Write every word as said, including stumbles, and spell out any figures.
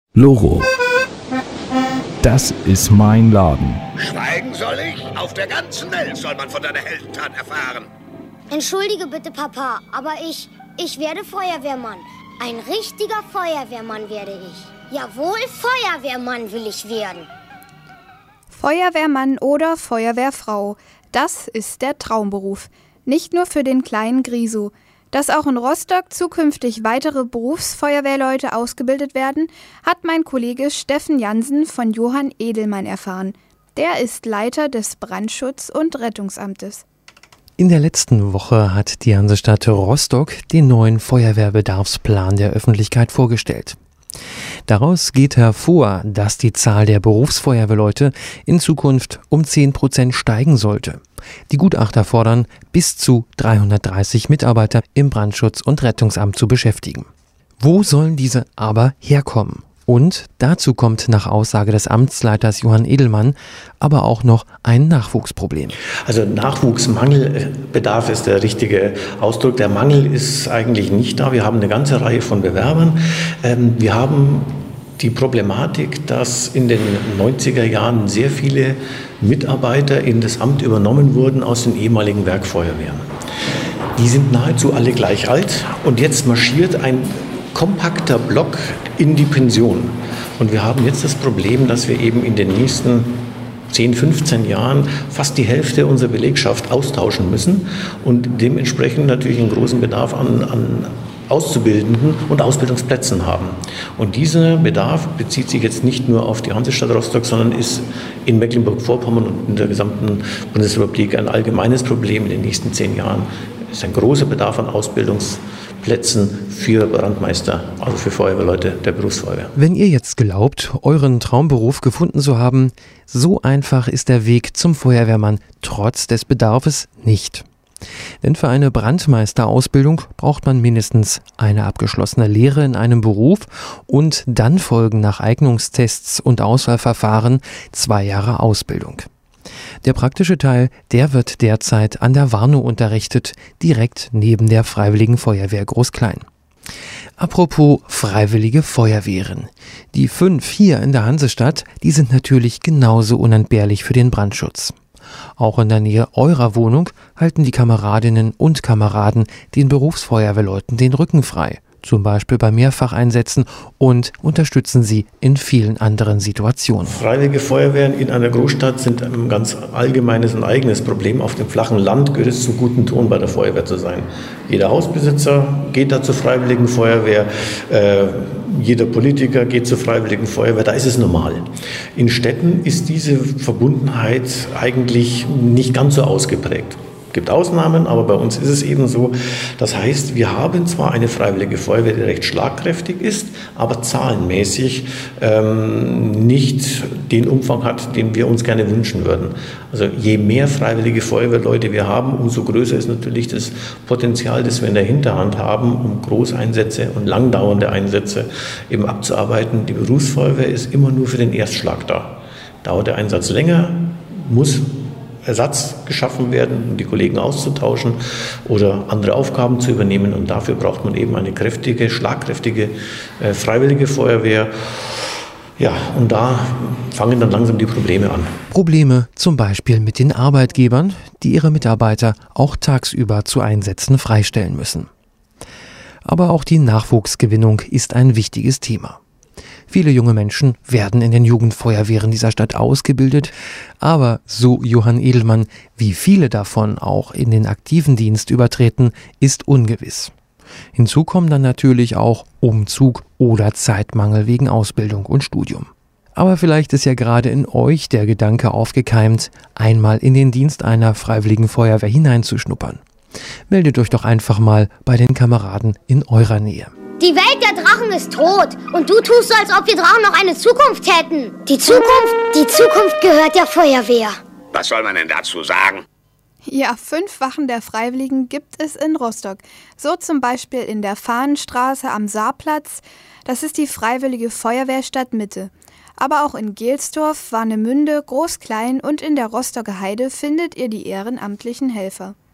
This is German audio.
Loro. Das ist mein Laden. Schweigen soll ich? Auf der ganzen Welt soll man von deiner Heldentat erfahren. Entschuldige bitte, Papa, aber ich, ich werde Feuerwehrmann. Ein richtiger Feuerwehrmann werde ich. Jawohl, Feuerwehrmann will ich werden. Feuerwehrmann oder Feuerwehrfrau, das ist der Traumberuf. Nicht nur für den kleinen Grisu. Dass auch in Rostock zukünftig weitere Berufsfeuerwehrleute ausgebildet werden, hat mein Kollege Steffen Jansen von Johann Edelmann erfahren. Der ist Leiter des Brandschutz- und Rettungsamtes. In der letzten Woche hat die Hansestadt Rostock den neuen Feuerwehrbedarfsplan der Öffentlichkeit vorgestellt. Daraus geht hervor, dass die Zahl der Berufsfeuerwehrleute in Zukunft um zehn Prozent steigen sollte. Die Gutachter fordern, bis zu dreihundertdreißig Mitarbeiter im Brandschutz- und Rettungsamt zu beschäftigen. Wo sollen diese aber herkommen? Und dazu kommt nach Aussage des Amtsleiters Johann Edelmann aber auch noch ein Nachwuchsproblem. Also Nachwuchsmangelbedarf ist der richtige Ausdruck. Der Mangel ist eigentlich nicht da. Wir haben eine ganze Reihe von Bewerbern. Wir haben die Problematik, dass in den neunziger Jahren sehr viele Mitarbeiter in das Amt übernommen wurden aus den ehemaligen Werkfeuerwehren. Die sind nahezu alle gleich alt und jetzt marschiert ein kompakter Block in die Pension. Und wir haben jetzt das Problem, dass wir eben in den nächsten zehn, fünfzehn Jahren fast die Hälfte unserer Belegschaft austauschen müssen und dementsprechend natürlich einen großen Bedarf an, an Auszubildenden und Ausbildungsplätzen haben. Und dieser Bedarf bezieht sich jetzt nicht nur auf die Hansestadt Rostock, sondern ist in Mecklenburg-Vorpommern und in der gesamten Bundesrepublik ein allgemeines Problem. In den nächsten zehn Jahren ist ein großer Bedarf an Ausbildungsplätzen für Brandmeister, also für Feuerwehrleute der Berufsfeuerwehr. Wenn ihr jetzt glaubt, euren Traumberuf gefunden zu haben, so einfach ist der Weg zum Feuerwehrmann trotz des Bedarfes nicht. Denn für eine Brandmeisterausbildung braucht man mindestens eine abgeschlossene Lehre in einem Beruf und dann folgen nach Eignungstests und Auswahlverfahren zwei Jahre Ausbildung. Der praktische Teil, der wird derzeit an der Warnow unterrichtet, direkt neben der Freiwilligen Feuerwehr Groß-Klein. Apropos Freiwillige Feuerwehren. Die fünf hier in der Hansestadt, die sind natürlich genauso unentbehrlich für den Brandschutz. Auch in der Nähe eurer Wohnung halten die Kameradinnen und Kameraden den Berufsfeuerwehrleuten den Rücken frei, zum Beispiel bei Mehrfacheinsätzen, und unterstützen sie in vielen anderen Situationen. Freiwillige Feuerwehren in einer Großstadt sind ein ganz allgemeines und eigenes Problem. Auf dem flachen Land gehört es zum guten Ton, bei der Feuerwehr zu sein. Jeder Hausbesitzer geht da zur Freiwilligen Feuerwehr, äh, jeder Politiker geht zur Freiwilligen Feuerwehr, da ist es normal. In Städten ist diese Verbundenheit eigentlich nicht ganz so ausgeprägt. Es gibt Ausnahmen, aber bei uns ist es eben so. Das heißt, wir haben zwar eine Freiwillige Feuerwehr, die recht schlagkräftig ist, aber zahlenmäßig ähm, nicht den Umfang hat, den wir uns gerne wünschen würden. Also je mehr Freiwillige Feuerwehrleute wir haben, umso größer ist natürlich das Potenzial, das wir in der Hinterhand haben, um Großeinsätze und langdauernde Einsätze eben abzuarbeiten. Die Berufsfeuerwehr ist immer nur für den Erstschlag da. Dauert der Einsatz länger, muss Ersatz geschaffen werden, um die Kollegen auszutauschen oder andere Aufgaben zu übernehmen. Und dafür braucht man eben eine kräftige, schlagkräftige äh, Freiwillige Feuerwehr. Ja, und da fangen dann langsam die Probleme an. Probleme zum Beispiel mit den Arbeitgebern, die ihre Mitarbeiter auch tagsüber zu Einsätzen freistellen müssen. Aber auch die Nachwuchsgewinnung ist ein wichtiges Thema. Viele junge Menschen werden in den Jugendfeuerwehren dieser Stadt ausgebildet, aber so Johann Edelmann, wie viele davon auch in den aktiven Dienst übertreten, ist ungewiss. Hinzu kommen dann natürlich auch Umzug oder Zeitmangel wegen Ausbildung und Studium. Aber vielleicht ist ja gerade in euch der Gedanke aufgekeimt, einmal in den Dienst einer Freiwilligen Feuerwehr hineinzuschnuppern. Meldet euch doch einfach mal bei den Kameraden in eurer Nähe. Die Welt der Drachen ist tot und du tust so, als ob wir Drachen noch eine Zukunft hätten. Die Zukunft, die Zukunft gehört der Feuerwehr. Was soll man denn dazu sagen? Ja, fünf Wachen der Freiwilligen gibt es in Rostock. So zum Beispiel in der Fahnenstraße am Saarplatz. Das ist die Freiwillige Feuerwehr Stadtmitte. Aber auch in Gelsdorf, Warnemünde, Groß-Klein und in der Rostocker Heide findet ihr die ehrenamtlichen Helfer.